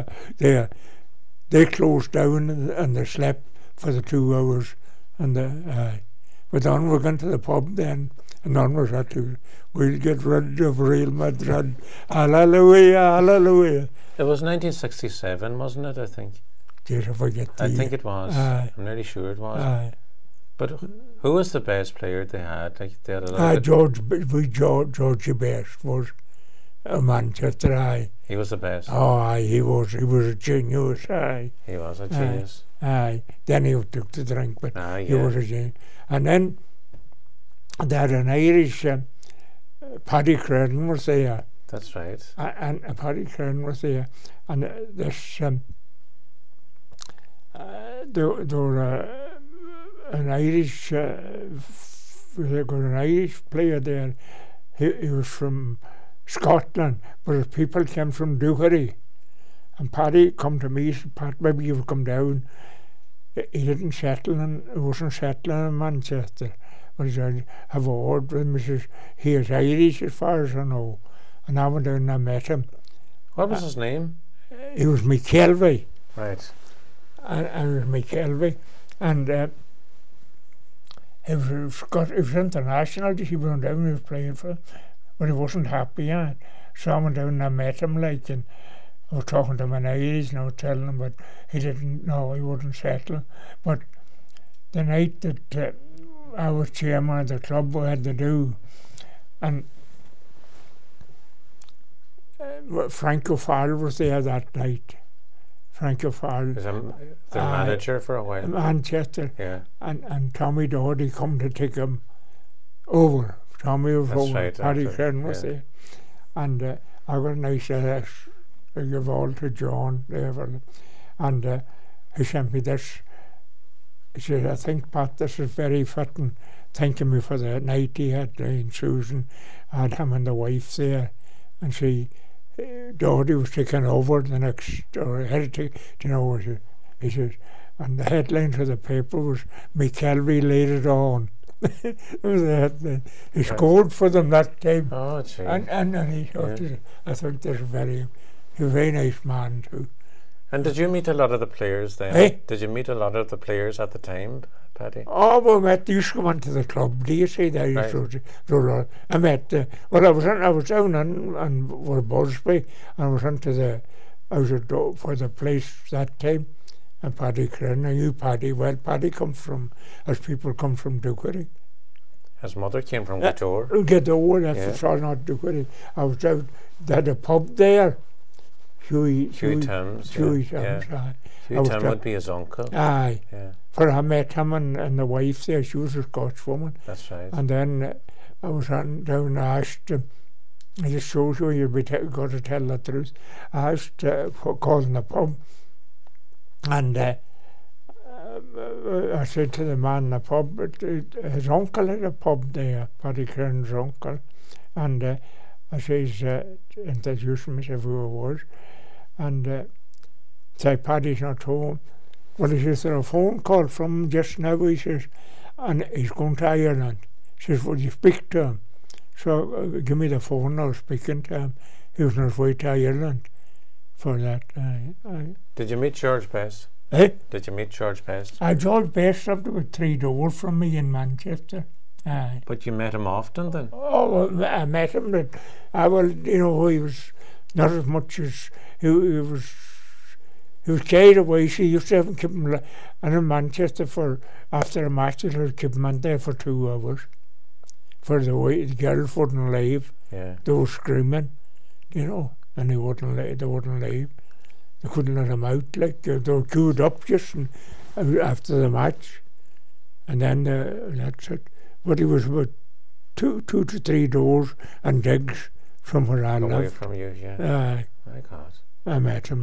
they closed down and they slept for the 2 hours. And but then we're going to the pub then, and then we're at we'll get rid of Real Madrid. Hallelujah, hallelujah. It was 1967, wasn't it, I think? Did I forget I think it was. I'm nearly sure it was. But who was the best player they had? Like they had a lot of Georgie Best was a Manchester. He was the best. Oh, he was a genius. He was a genius. Then he took the drink, but he yeah. was a genius. And then they had an Irish, Paddy Creran was there. That's right. And Paddy Creran was there. And this, there were an Irish, they got an Irish player there. He was from Scotland, but his people came from Duherty. And Paddy come to me, he said, Pat, maybe you've come down. He didn't settle, and he wasn't settling in Manchester. But he said, have a word with him. He says, he is Irish as far as I know. And I went down and I met him. What was his name? He was McKelvey. Right. And it was McKelvey. And he was international. He went down and he was playing for him. But he wasn't happy yet. So I went down and I met him, like, and I was talking to him in Irish and I was telling him, but he didn't know, he wouldn't settle. But the night that I was chairman of the club, we had to do, and Frank O'Farrell was there that night. Frank O'Farrell. Was the manager for a while? Manchester. Yeah. And Tommy Doherty come to take him over. Tommy was over. Right, Paddy Creran was there. And I got a nice I give all to John there. And he sent me this. He said, I think, Pat, this is very fitting. Thanking me for the night he had in Susan. I had him and the wife there. And Doherty was taken over the next, or had to, he said, and the headline for the paper was, McKelvey laid it on. He scored for them that time. Oh, gee. And he thought, I think they're a very nice man too. And did you meet a lot of the players then? Hey? Did you meet a lot of the players at the time, Paddy? Oh, we met. They used to come into the club. Do you see that? Right. I met. I was down on Busby, and I was for the place that time. And Paddy Creran, I knew Paddy well. Paddy as people come from Duherty. His mother came from Gweedore. Gweedore, that's not Duherty. I was out. They had a pub there. Huey Timms. Huey Timms. Huey Timms would be his uncle. Aye. Yeah. For I met him and the wife there. She was a Scotch woman. That's right. And then I was down and I asked him, it just shows you you've got to tell the truth. I asked for calling the pub. And I said to the man in the pub, his uncle had a pub there, Paddy Creran's uncle. And I says, introduced myself who I was. And say, Paddy's not home. Well, he says, there's a phone call from him just now, he says, and he's going to Ireland. He says, would you speak to him? So give me the phone, I was speaking to him. He was on his way to Ireland for that. Did you meet George Best? Eh? Did you meet George Best? George Best lived about 3 doors from me in Manchester. But you met him often then? Oh, well, I met him, but he was not as much as he was carried away. She used to have him keep him in Manchester after a match. They would keep him in there for 2 hours. For the girls wouldn't leave. Yeah. They were screaming, and they wouldn't leave. They couldn't let him out. Like they were queued up just after the match, and then that's it. But he was about 2 to 3 doors and digs from where I lived. Away from you, yeah. My God. I met him,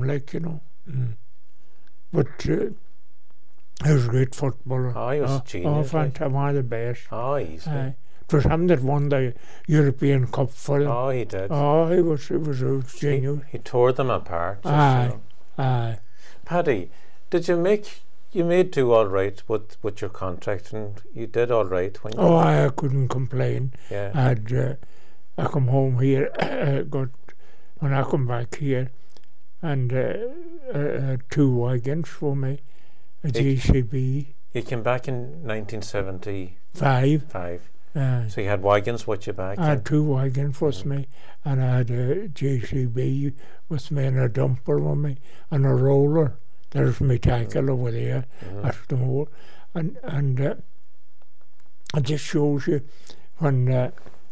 But he was a great footballer. Oh, he was a genius. Fantastic, one of the best. Oh, easily. It was him that won the European Cup for them. Oh, he did. Oh, he was a genius. He tore them apart. Aye. Paddy, you made do all right with your contract, and you did all right when you... I couldn't complain. Yeah. I had I come home here, when I come back here, and 2 wagons for me, a JCB. You came back in 1975. 5. So you had wagons with you back? I had 2 wagons with me, and I had a JCB with me, and a dumper with me, and a roller. There's my tackle over there at the moor. And it just shows you when I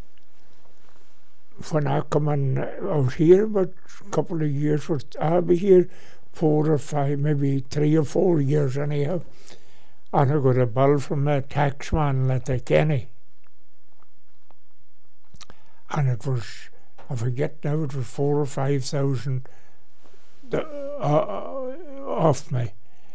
come in, I was here about a couple of years. I'll be here 4 or 5, maybe 3 or 4 years anyhow. And I got a bill from a taxman at the Kenny. And it was, I forget now, it was 4,000 or 5,000 off me.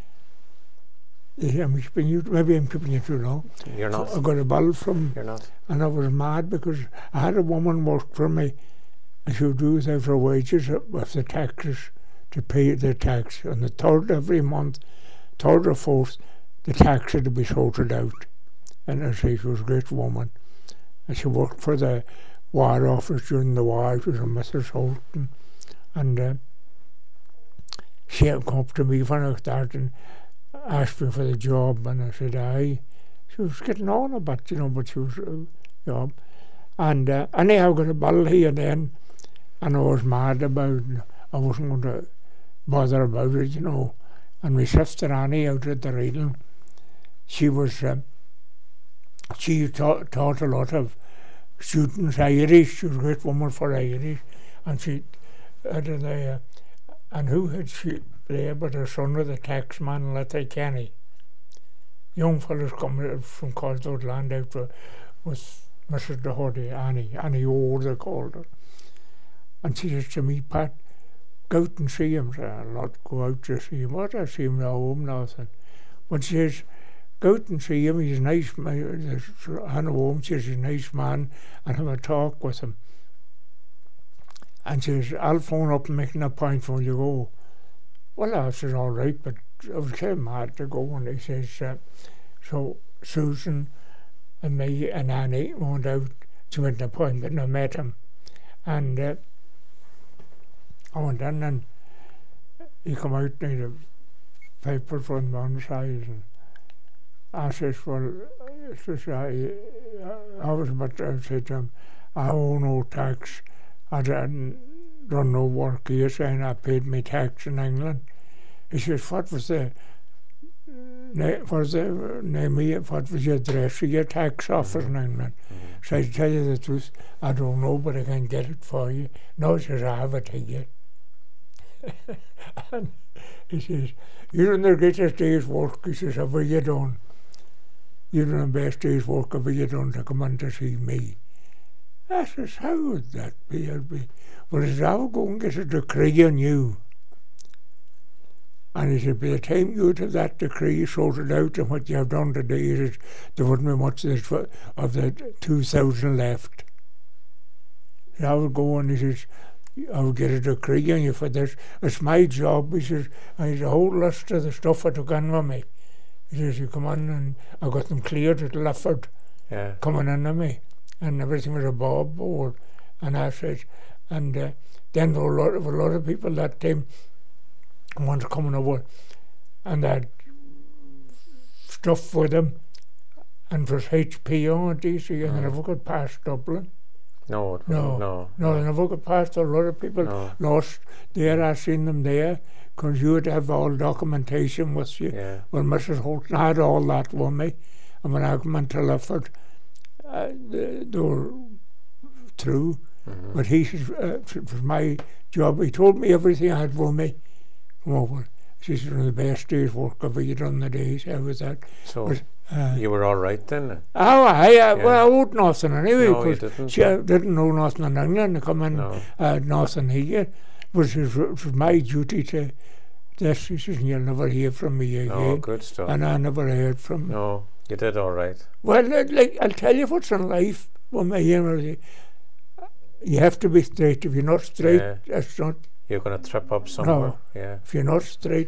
Maybe I'm keeping you too long. You're not. I got a bill from. You're not. And I was mad because I had a woman work for me, and she would do without her wages with the taxes to pay the tax. On the 3rd every month, 3rd or 4th, the tax had to be sorted out. And I say she was a great woman. And she worked for the War Office during the war. She was a Mrs. Holton. And she had come up to me when I started and asked me for the job, and I said aye. She was getting on a bit, but she was job. And anyhow, I got a bill here then, and I was mad about it. I wasn't going to bother about it, And my sister Annie out at the Reading, she was, she taught a lot of students Irish. She was a great woman for Irish, and she had and who had she there but the son of the taxman at Kenny. Young fellas coming from Cosdode Land out with Mrs. Doherty, Annie Orr they called her. And she says to me, Pat, go out and see him. I'll not go out to see him. What? I see him at home, nothing. But she says, go out and see him. He's a nice man. Hannah home, she says, he's a nice man, and have a talk with him. And she says, I'll phone up and make an appointment when you go. Well, I said, all right, but I was kind of mad to go. And he says, so Susan and me and Annie went out to make an appointment, and I met him. And I went in, and he come out and had a paper from one side. And I says, well, I was about to say to him, I owe no tax. I hadn't done no work here, saying I paid my tax in England. He says, what was the name, what was your address for your tax office in England? So I tell you the truth, I don't know, but I can get it for you. No, he says, I have it here. And he says, you're in the greatest day's work. He says, have you done? You're in the best day's work, have you done to come in to see me? I says, how would that be? Well, he says, I will go and get a decree on you. And he said, by the time you have that decree sorted out and what you have done today, he says, there wouldn't be much of the 2,000 left. So I would go and he says, I would get a decree on you for this. It's my job. He says, I had a whole list of the stuff I took in with me. He says, you come in, and I got them cleared at Lifford, coming in to me. And everything was above board. And I said, and then there were a lot of people that time wanted coming over, and they had stuff with them, and it was HP on it, DC, and they never got past Dublin. No, they never got past. A lot of people lost there. I seen them there, because you had to have all documentation with you. Yeah. Well, Mrs. Holton had all that with me, and when I come into Lifford, they were through. But he says, it was my job. He told me everything I had with me. Come over. He says, one of the best days' work I've ever done the days. How was that? So but, you were all right then? Well, I owed nothing anyway. No, you didn't. She didn't know nothing in England to come in, nothing here. But it was my duty to this. He says, you'll never hear from me again. Oh, good stuff. And I never heard from him. No, you did all right. Well, like, I'll tell you what's in life. You have to be straight. If you're not straight, that's not. You're going to trip up somewhere. No. Yeah. If you're not straight,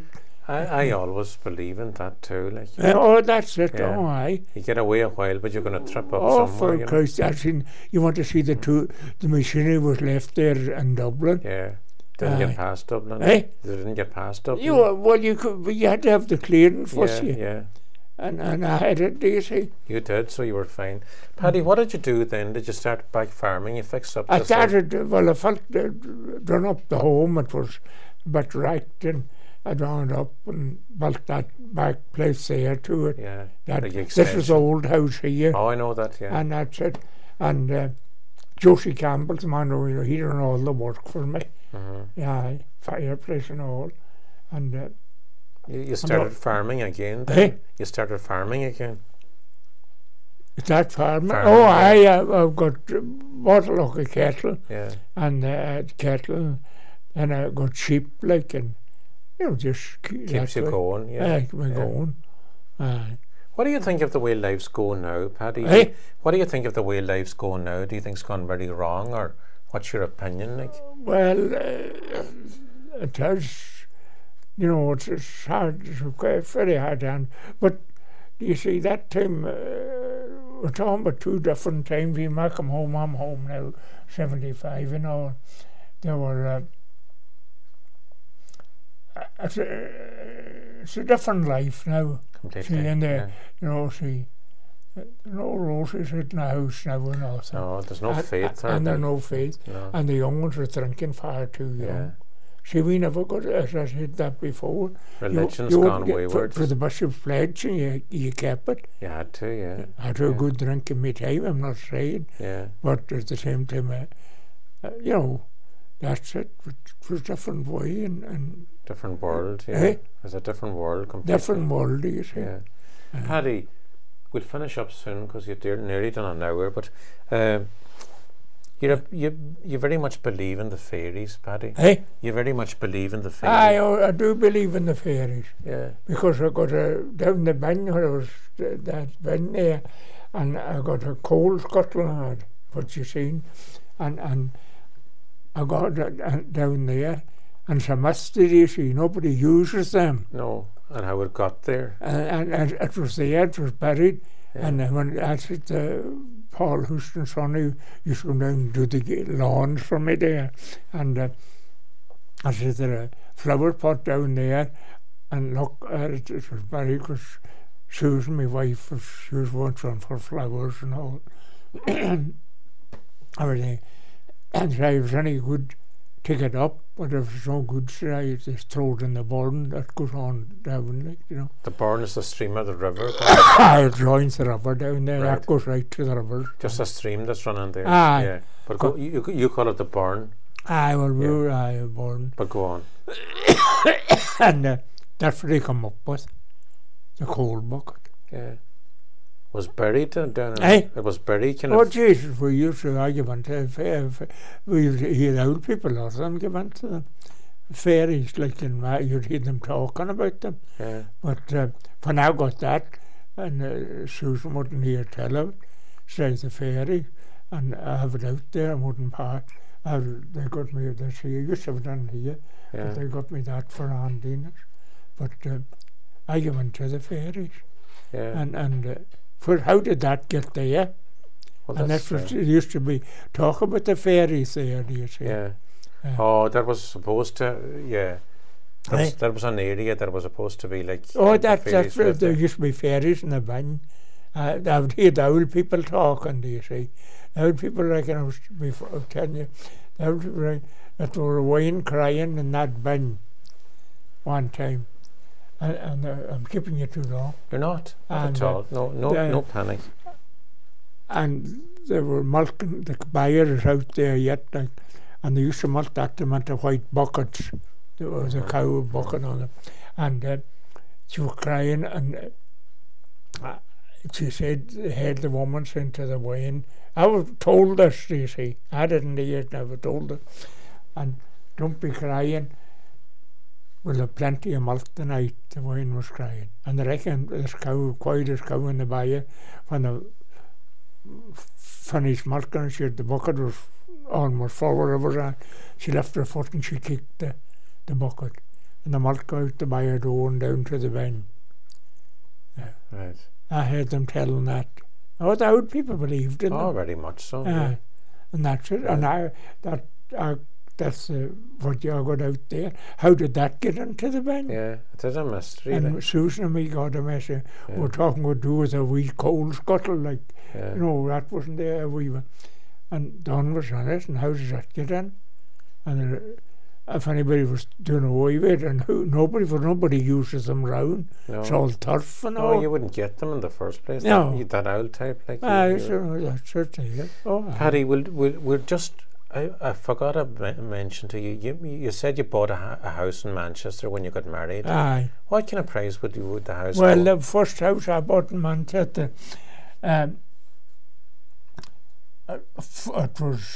I always believe in that too. Like, That's it. Yeah. Oh, aye. you get away a while, but you're going to trip up Oh, somewhere. for Christ, you want to see the machinery was left there in Dublin. Yeah. Didn't Aye. get past Dublin. Eh? They didn't get past Dublin. You had to have the clearance for you. Yeah. And I had it, do you see? You did, so you were fine. Paddy, what did you do then? Did you start back farming? You fixed up I the started, I felt done up the home. It was a bit wrecked, and I wound up and built that back place there to it. Yeah. That, Like this is extension. old house here, Oh, I know that, yeah. and that's it. And Josie Campbell's the man over, he done all the work for me. Yeah, fireplace and all. And You started farming again then? Eh? You started farming again? is that farming? Farming, Oh, yeah. I've got bought a lot of cattle, Yeah. and cattle, and I got sheep, like, and just Keeps you going, yeah. Keep me Yeah. going. What do you think of the way life's going now, Paddy? Eh? What do you think of the way life's going now? Do you think it's gone very wrong, or what's your opinion like? Well, it has, it's hard, it's quite very hard, but you see, that time, we're talking about two different times. When I come home, I'm home now, 75, there were, it's a different life now. Completely. See, and yeah. no roses in the house now and all. No, there's no faith. And there's no faith. No. And the young ones are drinking far too young. Yeah. See, we never got, as I said that before. Religion's you gone wouldn't get wayward. For the bishop's pledge, and you kept it. You had to, yeah. I had a good drink in my time, I'm not saying. Yeah. But at the same time, that's it. It was a different way and Different world, yeah. Eh? It's a different world completely. different world, you see. Yeah. Paddy, we'll finish up soon because you're nearly done an hour, but you very much believe in the fairies, Paddy. Hey, You very much believe in the fairies. I do believe in the fairies. Yeah. Because I got down the bin where I was that bin there, and I got a coal scuttle on it, what you seen, and I got it down there, and some mustard, you see, nobody uses them, No. And how it got there. and it was there, it was buried, Yeah. and when I said Paul Houston's son, he used to come down and do the lawns for me there, and I said there a flower pot down there, and look, it was buried because Susan, my wife, she was wanting for flowers and all, everything. And so I was any good, take it up, but if it's no good, so I just throw it in the burn that goes on down, like, The burn is the stream of the river. It joins the river down there, Right. that goes right to the river. Just a stream that's running there. Aye. Yeah. But you call it the burn. Aye, well, we Yeah. were born. But go on. And that's what they come up with, the coal bucket. Yeah. Was buried down in Eh? It was buried kind Oh, of. Jesus, we used to argue we used to hear old people, a lot of them give to them. Fairies, like, you'd hear them talking about them. Yeah. But when I got that, and Susan wouldn't hear tell of it, says the fairy, and I have it out there, I wouldn't part. They got me, they say, you used to have it on here, Yeah. but they got me that for Aunt Dina's. But I went to the fairies, Yeah. and for how did that get there? Well, And that's, that's what it used to be, talk about the fairies there, do you see? yeah. Yeah. Oh, that was supposed to. Yeah. Aye. That was an area that was supposed to be like. Oh, the that's fairies where lived there there. used to be fairies in the bin. I would hear the old people talking, do you see? The old people reckon I was before I'm telling you, the old people reckon that they were away crying in that bin one time. And I'm keeping you too long. You're not And, at all. No panic. And they were milking, the buyers out there yet, like, and they used to milk that them into white buckets. There was a cow bucket on them. And she was crying, and she said, had the woman sent to the wine. I was told this, you see. I didn't hear it, I was told it. And don't be crying. We'll have plenty of milk tonight, the wine was crying. And I reckon this cow, quietest cow in the byre, when the finished milking, she had the bucket was almost full wherever it was at. She left her foot and she kicked the bucket. and the malt go out to buy a door and down to the Ben. Right. I heard them telling that. Oh, the old people believed in Oh, them. very much so. Yeah. And that's it. Yeah. And that's what you got out there. How did that get into the Ben? Yeah, it is a mystery. And like. Susan and me got a message. Yeah. We're talking what to do with a wee coal scuttle, like, Yeah. you know, that wasn't there. And Don was on it, and how does that get in? And if anybody was doing away with it, and nobody uses them round. No. It's all turf and No, all. you wouldn't get them in the first place. No. That old type. Like That's it. Oh, Paddy, we'll just... I forgot to mention to you. You said you bought a house in Manchester when you got married. aye. What kind of price would the house Well, go? the first house I bought in Manchester, it was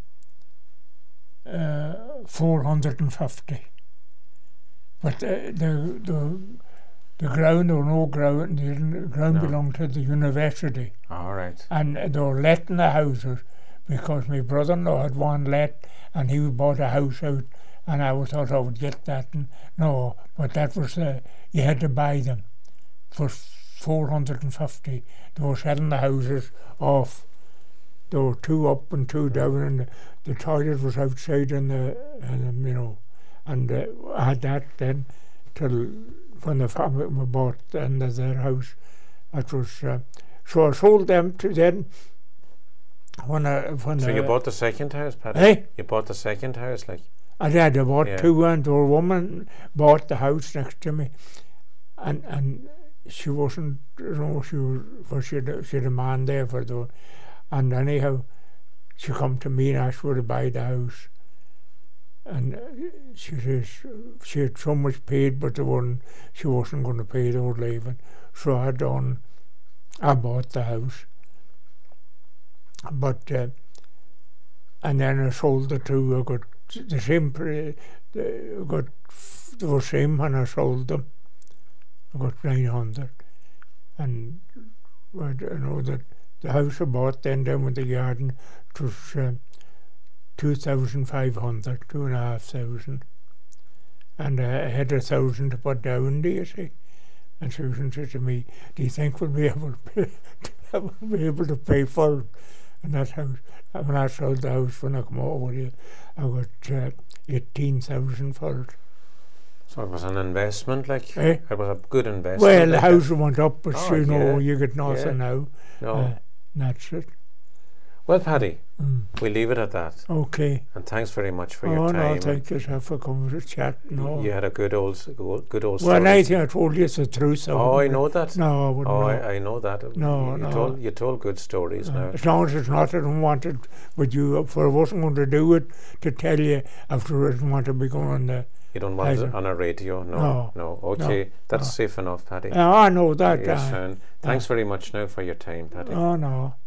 450. But the ground or no ground, the ground No. belonged to the university, All right. and they were letting the houses because my brother-in-law had one let, and he bought a house out, and I thought I would get that. And no, but that was you had to buy them for 450. They were selling the houses off. There were 2 up and 2 down, and the toilet was outside, and I had that then till when the family bought the end of their house. That was so I sold them to them. So you bought the second house, Paddy? Eh? You bought the second house, like? I did. I bought Yeah. 2, and the woman bought the house next to me, and she wasn't, she had a man there for the, and anyhow, she come to me and asked her to buy the house, and she says she had so much paid, but she wasn't going to pay the whole leaving, so I bought the house. But and then I sold the 2. I got the same. Got the same when I sold them. I got 900, and I know that the house I bought then down with the garden, it was 2,500, 2,500, and I had 1,000 to put down. Do you see? And Susan said to me, "Do you think we'll be able to pay for it?" And that house, when I sold the house, when I come over here, I got 18,000 for it. So it was an investment, like? Eh? It was a good investment. Well, the like house went up, but Oh, you yeah, get nothing now. No. And that's it. Well, Paddy, Mm. we leave it at that. Okay. And thanks very much for your Oh, time. no, thank yourself for coming to chat. No. You had a good old story. Well, anything I told you is the truth. Oh, I know that. No, I wouldn't know. I know that. No, you no. You told good stories now. As long as it's not, I don't want it with you. For I wasn't going to do it to tell you after I didn't want to be going on the... You don't want it either. on a radio? No. No. Okay, that's no. safe enough, Paddy. I know that. Yes, and thanks very much now for your time, Paddy. Oh, no.